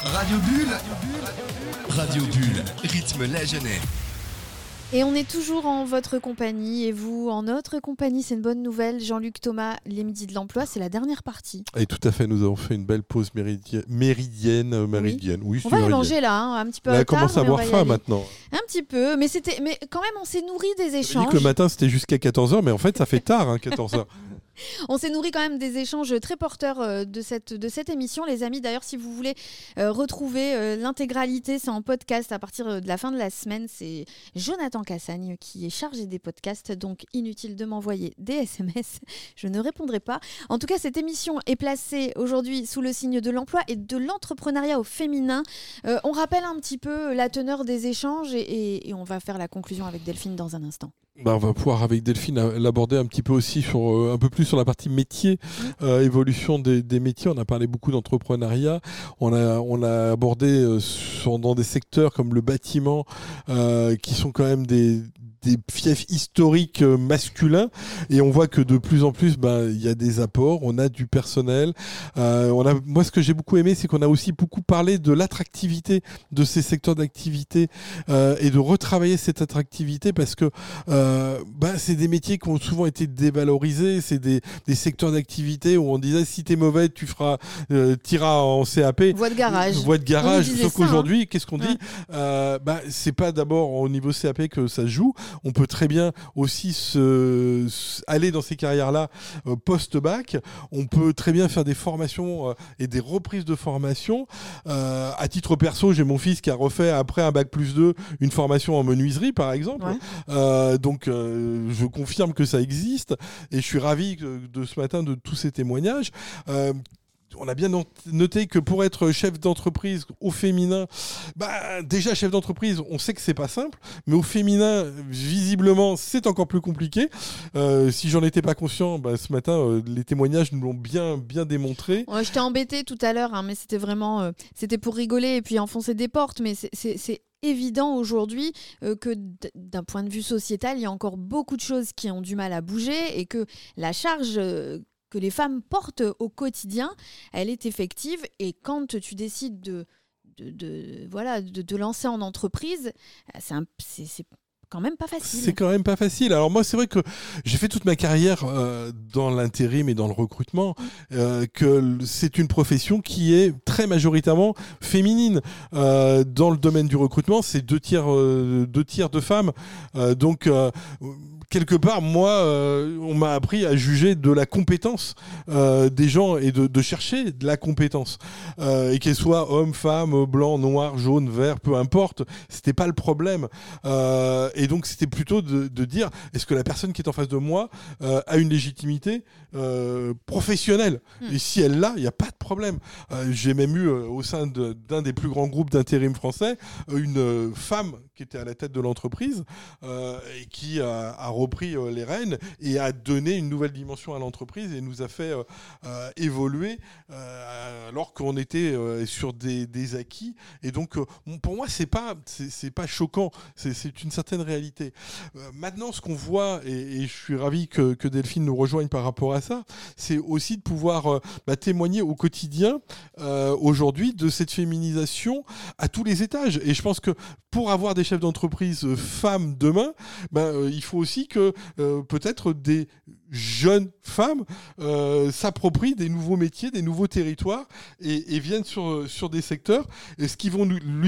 Radio Bulle, Radio Bulle, rythme Lagenais. Et on est toujours en votre compagnie et vous en notre compagnie, c'est une bonne nouvelle. Jean-Luc Thomas, les Midis de l'Emploi, c'est la dernière partie. Et tout à fait, nous avons fait une belle pause méridienne. Oui, on va manger là, un petit peu là, à elle commence à avoir faim maintenant. Un petit peu, mais quand même on s'est nourri des échanges. Je dis que le matin c'était jusqu'à 14h, mais en fait ça fait tard, 14h. On s'est nourri quand même des échanges très porteurs de cette émission. Les amis, d'ailleurs, si vous voulez retrouver l'intégralité, c'est en podcast à partir de la fin de la semaine. C'est Jonathan Cassagne qui est chargé des podcasts, donc inutile de m'envoyer des SMS. Je ne répondrai pas. En tout cas, cette émission est placée aujourd'hui sous le signe de l'emploi et de l'entrepreneuriat au féminin. On rappelle un petit peu la teneur des échanges et on va faire la conclusion avec Delphine dans un instant. On va pouvoir avec Delphine l'aborder un petit peu aussi un peu plus sur la partie métier, évolution des métiers. On a parlé beaucoup d'entrepreneuriat. On a abordé dans des secteurs comme le bâtiment qui sont quand même des fiefs historiques masculins, et on voit que de plus en plus il y a des apports, on a du personnel, moi ce que j'ai beaucoup aimé, c'est qu'on a aussi beaucoup parlé de l'attractivité de ces secteurs d'activité et de retravailler cette attractivité, parce que c'est des métiers qui ont souvent été dévalorisés, c'est des secteurs d'activité où on disait si t'es mauvais tu t'iras en CAP, voie de garage, sauf qu'aujourd'hui qu'est-ce qu'on dit, c'est pas d'abord au niveau CAP que ça se joue. On peut très bien aussi aller dans ces carrières-là post-bac. On peut très bien faire des formations et des reprises de formation. À titre perso, j'ai mon fils qui a refait, après un bac+2, une formation en menuiserie, par exemple. Ouais. Donc, je confirme que ça existe. Et je suis ravi de ce matin de tous ces témoignages. On a bien noté que pour être chef d'entreprise au féminin, déjà chef d'entreprise, on sait que c'est pas simple, mais au féminin, visiblement, c'est encore plus compliqué. Si j'en étais pas conscient, ce matin, les témoignages nous l'ont bien démontré. Ouais, je t'ai embêté tout à l'heure, mais c'était vraiment, c'était pour rigoler et puis enfoncer des portes, mais c'est évident aujourd'hui que d'un point de vue sociétal, il y a encore beaucoup de choses qui ont du mal à bouger et que la charge que les femmes portent au quotidien, elle est effective. Et quand tu décides de lancer en entreprise, c'est quand même pas facile. C'est quand même pas facile. Alors moi, c'est vrai que j'ai fait toute ma carrière dans l'intérim et dans le recrutement, que c'est une profession qui est très majoritairement féminine. Dans le domaine du recrutement, c'est 2 tiers de femmes. Donc quelque part, moi, on m'a appris à juger de la compétence des gens et de chercher de la compétence. Et qu'elle soit homme, femme, blanc, noir, jaune, vert, peu importe, c'était pas le problème. Et donc, c'était plutôt de dire, est-ce que la personne qui est en face de moi a une légitimité professionnelle ? Et si elle l'a, il n'y a pas de problème. J'ai même eu, au sein d'un des plus grands groupes d'intérim français, une femme qui était à la tête de l'entreprise et qui a repris les rênes et a donné une nouvelle dimension à l'entreprise et nous a fait évoluer alors qu'on était sur des acquis. Et donc, pour moi, c'est pas choquant, c'est une certaine réalité. Maintenant, ce qu'on voit, et je suis ravi que Delphine nous rejoigne par rapport à ça, c'est aussi de pouvoir témoigner au quotidien aujourd'hui de cette féminisation à tous les étages. Et je pense que pour avoir des chefs d'entreprise femmes demain, il faut aussi que peut-être des jeunes femmes s'approprient des nouveaux métiers, des nouveaux territoires et viennent sur des secteurs, et ce qui vont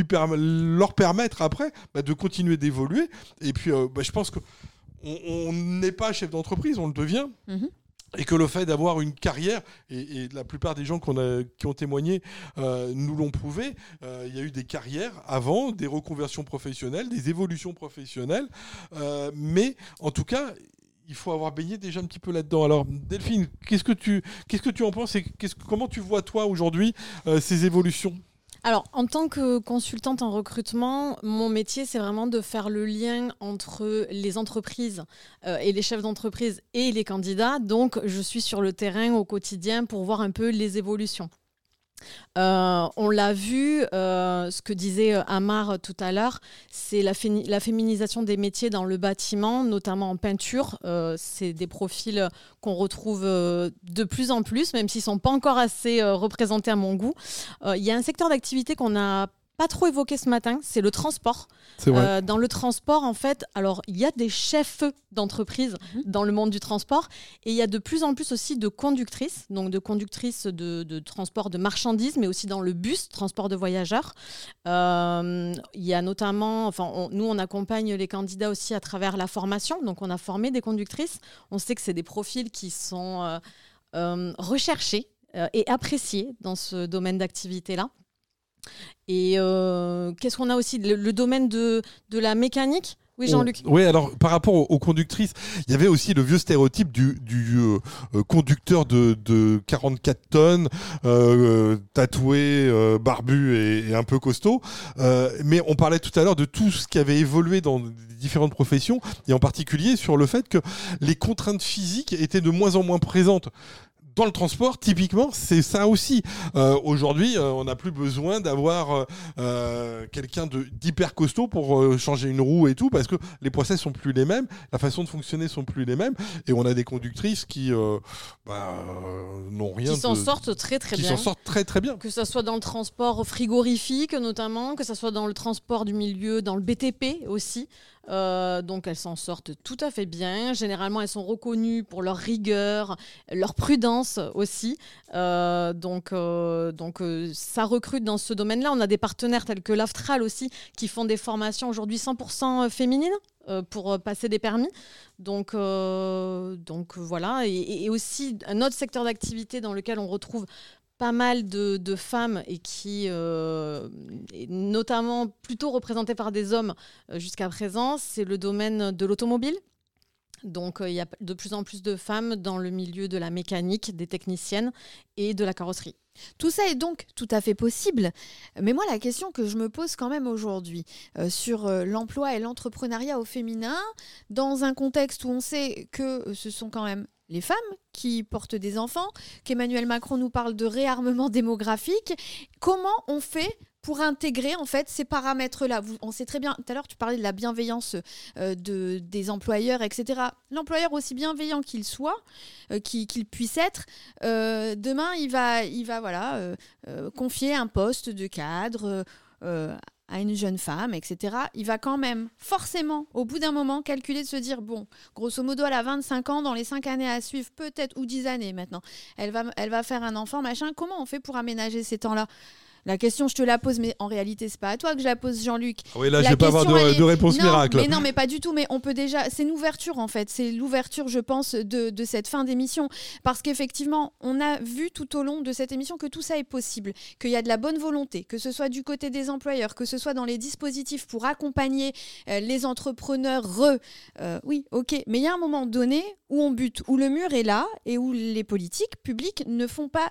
leur permettre après de continuer d'évoluer. Et puis je pense qu'on n'est pas chef d'entreprise, on le devient. Mm-hmm. Et que le fait d'avoir une carrière, et la plupart des gens qui ont témoigné nous l'ont prouvé, il y a eu des carrières avant, des reconversions professionnelles, des évolutions professionnelles, mais en tout cas, il faut avoir baigné déjà un petit peu là-dedans. Alors Delphine, qu'est-ce que tu en penses et comment tu vois toi aujourd'hui ces évolutions ? Alors, en tant que consultante en recrutement, mon métier, c'est vraiment de faire le lien entre les entreprises et les chefs d'entreprise et les candidats. Donc, je suis sur le terrain au quotidien pour voir un peu les évolutions. On l'a vu, ce que disait Amar tout à l'heure, c'est la féminisation des métiers dans le bâtiment, notamment en peinture. C'est des profils qu'on retrouve de plus en plus, même s'ils ne sont pas encore assez représentés à mon goût. Il y a un secteur d'activité qu'on n'a pas trop évoqué ce matin, c'est le transport. C'est vrai. Dans le transport, en fait, alors il y a des chefs d'entreprise dans le monde du transport et il y a de plus en plus aussi de conductrices, donc de conductrices de transport de marchandises, mais aussi dans le bus, transport de voyageurs. Il y a notamment, nous on accompagne les candidats aussi à travers la formation, donc on a formé des conductrices. On sait que c'est des profils qui sont recherchés et appréciés dans ce domaine d'activité-là. Et qu'est-ce qu'on a aussi le domaine de la mécanique. Oui, Jean-Luc. Oui, alors par rapport aux conductrices, il y avait aussi le vieux stéréotype du conducteur de 44 tonnes, tatoué, barbu et un peu costaud. Mais on parlait tout à l'heure de tout ce qui avait évolué dans différentes professions, et en particulier sur le fait que les contraintes physiques étaient de moins en moins présentes. Dans le transport, typiquement, c'est ça aussi. Aujourd'hui, on n'a plus besoin d'avoir quelqu'un d'hyper costaud pour changer une roue et tout, parce que les process sont plus les mêmes, la façon de fonctionner sont plus les mêmes, et on a des conductrices qui n'ont rien. Qui s'en sortent très très bien. Qui s'en sortent très très bien. Que ça soit dans le transport frigorifique notamment, que ça soit dans le transport du milieu, dans le BTP aussi. Donc elles s'en sortent tout à fait bien. Généralement, elles sont reconnues pour leur rigueur, leur prudence aussi. Donc ça recrute dans ce domaine-là. On a des partenaires tels que l'Aftral aussi qui font des formations aujourd'hui 100% féminines pour passer des permis. Donc voilà. Et aussi un autre secteur d'activité dans lequel on retrouve pas mal de femmes et qui est notamment plutôt représentées par des hommes jusqu'à présent, c'est le domaine de l'automobile. Donc il y a de plus en plus de femmes dans le milieu de la mécanique, des techniciennes et de la carrosserie. Tout ça est donc tout à fait possible. Mais moi, la question que je me pose quand même aujourd'hui sur l'emploi et l'entrepreneuriat au féminin, dans un contexte où on sait que ce sont quand même les femmes qui portent des enfants, qu'Emmanuel Macron nous parle de réarmement démographique, comment on fait pour intégrer en fait ces paramètres-là? On sait très bien, tout à l'heure tu parlais de la bienveillance des employeurs, etc. L'employeur, aussi bienveillant qu'il soit, qu'il puisse être, demain il va confier un poste de cadre à une jeune femme, etc. Il va quand même forcément, au bout d'un moment, calculer de se dire, bon, grosso modo, elle a 25 ans, dans les 5 années à suivre, peut-être, ou 10 années maintenant, elle va faire un enfant, machin. Comment on fait pour aménager ces temps-là? La question, je te la pose, mais en réalité, c'est pas à toi que je la pose, Jean-Luc. Oui, là, je vais pas avoir de réponse miracle. Mais non, mais pas du tout. Mais on peut déjà. C'est une ouverture, en fait. C'est l'ouverture, je pense, de cette fin d'émission. Parce qu'effectivement, on a vu tout au long de cette émission que tout ça est possible, qu'il y a de la bonne volonté, que ce soit du côté des employeurs, que ce soit dans les dispositifs pour accompagner les entrepreneurs. Oui, ok. Mais il y a un moment donné où on bute, où le mur est là et où les politiques publiques ne jouent pas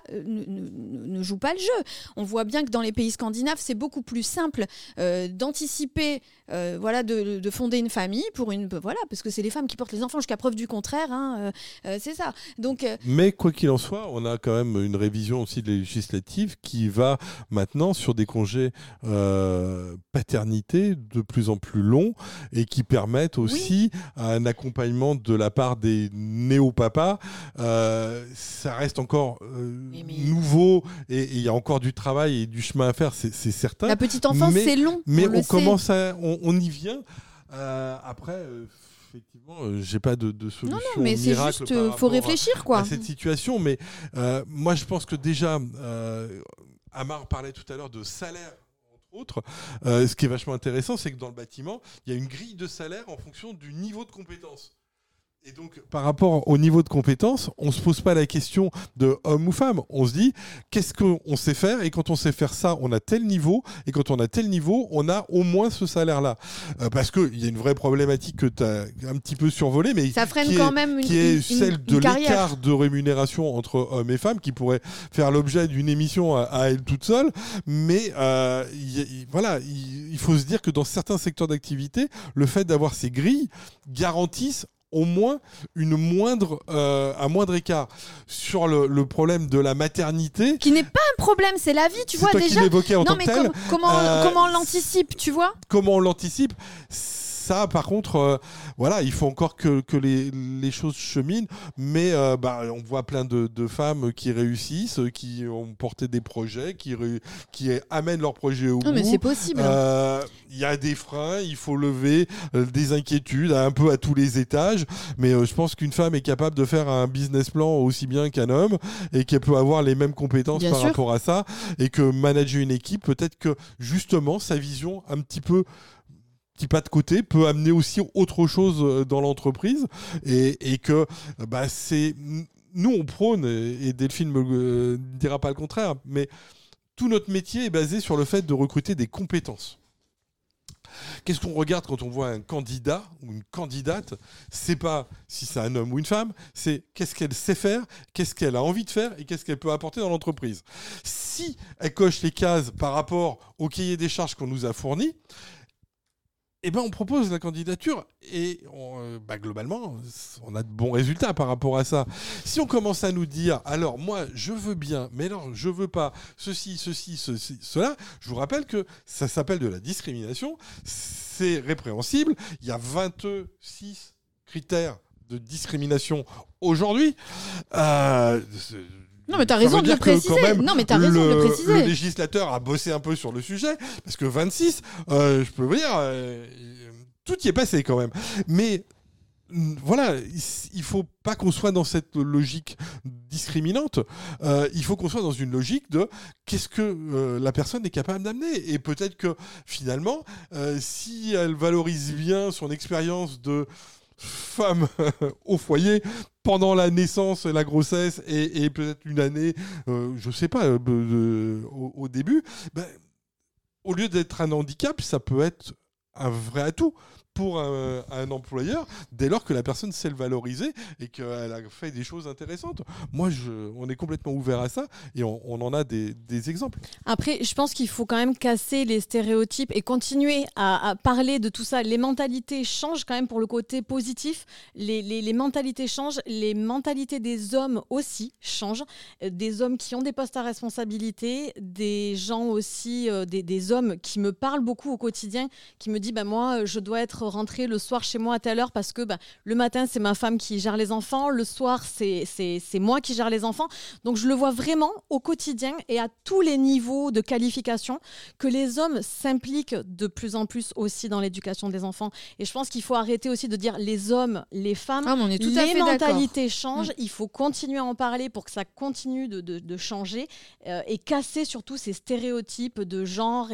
le jeu. On voit bien que dans les pays scandinaves, c'est beaucoup plus simple d'anticiper, de fonder une famille parce que c'est les femmes qui portent les enfants jusqu'à preuve du contraire. C'est ça. Donc, mais quoi qu'il en soit, on a quand même une révision aussi de législative qui va maintenant sur des congés paternité de plus en plus longs et qui permettent aussi un accompagnement de la part des néo-papas. Ça reste encore nouveau et il y a encore du travail et du chemin à faire, c'est certain. La petite enfance, c'est long. Mais on y vient. Après, effectivement, j'ai pas de solution non, mais miracle. C'est juste, faut réfléchir quoi. À cette situation. Mais moi, je pense que déjà, Amar parlait tout à l'heure de salaire. Autre. Ce qui est vachement intéressant, c'est que dans le bâtiment, il y a une grille de salaire en fonction du niveau de compétence. Et donc, par rapport au niveau de compétence, on ne se pose pas la question de homme ou femme. On se dit, qu'est-ce qu'on sait faire? Et quand on sait faire ça, on a tel niveau. Et quand on a tel niveau, on a au moins ce salaire-là. Parce qu'il y a une vraie problématique que tu as un petit peu survolée, mais ça freine quand même celle de l'écart de rémunération entre hommes et femmes, qui pourrait faire l'objet d'une émission à elle toute seule. Mais il faut se dire que dans certains secteurs d'activité, le fait d'avoir ces grilles garantissent au moins un moindre écart. Sur le problème de la maternité, qui n'est pas un problème, c'est la vie, tu vois, toi déjà. qui l'évoquais en Non, tant mais que tel, comment on l'anticipe, tu vois? comment on l'anticipe? Ça, par contre, voilà, il faut encore que les choses cheminent, mais on voit plein de femmes qui réussissent, qui ont porté des projets, qui amènent leurs projets au bout. Non, mais c'est possible. Il y a des freins, il faut lever des inquiétudes un peu à tous les étages, mais je pense qu'une femme est capable de faire un business plan aussi bien qu'un homme et qu'elle peut avoir les mêmes compétences Bien par sûr. rapport à ça, et que manager une équipe, peut-être que justement sa vision un petit pas de côté peut amener aussi autre chose dans l'entreprise, et que nous on prône, et Delphine ne dira pas le contraire, mais tout notre métier est basé sur le fait de recruter des compétences. Qu'est-ce qu'on regarde quand on voit un candidat ou une candidate? C'est pas si c'est un homme ou une femme, c'est qu'est-ce qu'elle sait faire, qu'est-ce qu'elle a envie de faire et qu'est-ce qu'elle peut apporter dans l'entreprise. Si elle coche les cases par rapport au cahier des charges qu'on nous a fourni, on propose la candidature et globalement, on a de bons résultats par rapport à ça. Si on commence à nous dire, alors moi, je veux bien, mais non, je veux pas, ceci, cela, je vous rappelle que ça s'appelle de la discrimination, c'est répréhensible, il y a 26 critères de discrimination aujourd'hui. Non, mais t'as raison de le préciser. Non, mais t'as raison de le préciser. Le législateur a bossé un peu sur le sujet, parce que 26, je peux vous dire, tout y est passé quand même. Mais voilà, il faut pas qu'on soit dans cette logique discriminante. Il faut qu'on soit dans une logique de qu'est-ce que la personne est capable d'amener. Et peut-être que finalement, si elle valorise bien son expérience de femme au foyer pendant la naissance, la grossesse et peut-être une année, je sais pas, au début, au lieu d'être un handicap, ça peut être un vrai atout pour un employeur, dès lors que la personne sait le valoriser et qu'elle a fait des choses intéressantes. Moi, on est complètement ouvert à ça, et on en a des exemples. Après, je pense qu'il faut quand même casser les stéréotypes et continuer à parler de tout ça. Les mentalités changent quand même pour le côté positif. Les mentalités changent, les mentalités des hommes aussi changent. Des hommes qui ont des postes à responsabilité, des gens aussi, des hommes qui me parlent beaucoup au quotidien, qui me disent moi, je dois être rentrée le soir chez moi à telle heure parce que le matin, c'est ma femme qui gère les enfants, le soir, c'est moi qui gère les enfants. Donc, je le vois vraiment au quotidien et à tous les niveaux de qualification que les hommes s'impliquent de plus en plus aussi dans l'éducation des enfants. Et je pense qu'il faut arrêter aussi de dire les hommes, les femmes, on est tout à les fait mentalités changent. Il faut continuer à en parler pour que ça continue de changer et casser surtout ces stéréotypes de genre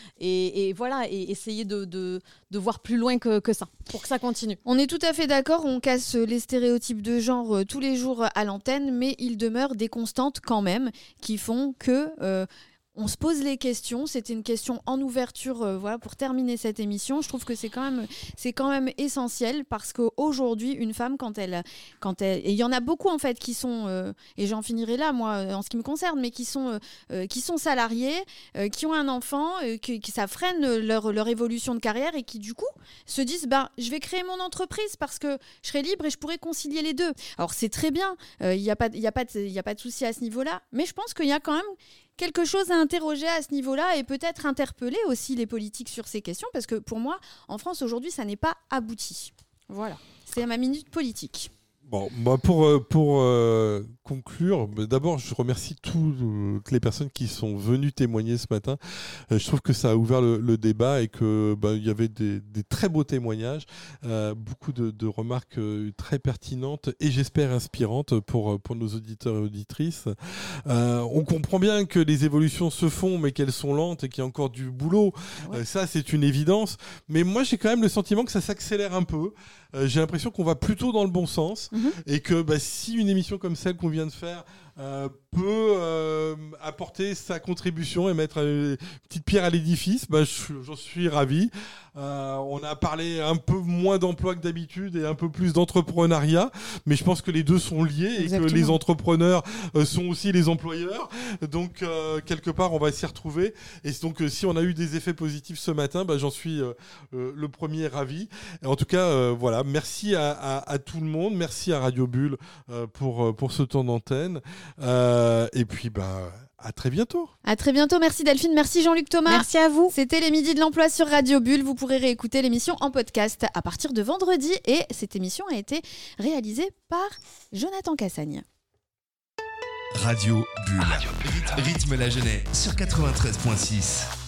et voilà, et essayer de voir plus loin que ça, pour que ça continue. On est tout à fait d'accord, on casse les stéréotypes de genre tous les jours à l'antenne, mais il demeure des constantes quand même qui font que on se pose les questions. C'était une question en ouverture, voilà, pour terminer cette émission. Je trouve que c'est quand même essentiel, parce qu'aujourd'hui, une femme, quand elle, et il y en a beaucoup en fait qui sont, et j'en finirai là moi en ce qui me concerne, mais qui sont salariés, qui ont un enfant, qui ça freine leur évolution de carrière, et qui du coup se disent je vais créer mon entreprise parce que je serai libre et je pourrai concilier les deux. Alors c'est très bien, il y a pas de souci à ce niveau-là, mais je pense qu'il y a quand même quelque chose à interroger à ce niveau-là, et peut-être interpeller aussi les politiques sur ces questions, parce que pour moi, en France aujourd'hui, ça n'est pas abouti. Voilà, c'est ma minute politique. Bon, pour conclure, d'abord, je remercie toutes les personnes qui sont venues témoigner ce matin. Je trouve que ça a ouvert le débat, et que il y avait des très beaux témoignages, beaucoup de remarques très pertinentes et j'espère inspirantes pour nos auditeurs et auditrices. On comprend bien que les évolutions se font, mais qu'elles sont lentes et qu'il y a encore du boulot. Ouais. Ça, c'est une évidence. Mais moi, j'ai quand même le sentiment que ça s'accélère un peu. J'ai l'impression qu'on va plutôt dans le bon sens, et que si une émission comme celle qu'on vient de faire peut apporter sa contribution et mettre une petite pierre à l'édifice, j'en suis ravi. On a parlé un peu moins d'emploi que d'habitude et un peu plus d'entrepreneuriat, mais je pense que les deux sont liés. Exactement. Et que les entrepreneurs sont aussi les employeurs. Donc, quelque part, on va s'y retrouver. Et donc, si on a eu des effets positifs ce matin, j'en suis le premier ravi. Et en tout cas, voilà, merci à tout le monde. Merci à Radio Bulle pour ce temps d'antenne. Et puis, à très bientôt. À très bientôt. Merci Delphine. Merci Jean-Luc Thomas. Merci à vous. C'était les Midis de l'Emploi sur Radio Bulle. Vous pourrez réécouter l'émission en podcast à partir de vendredi. Et cette émission a été réalisée par Jonathan Cassagne. Radio Bulle. Rythme la jeunesse sur 93.6.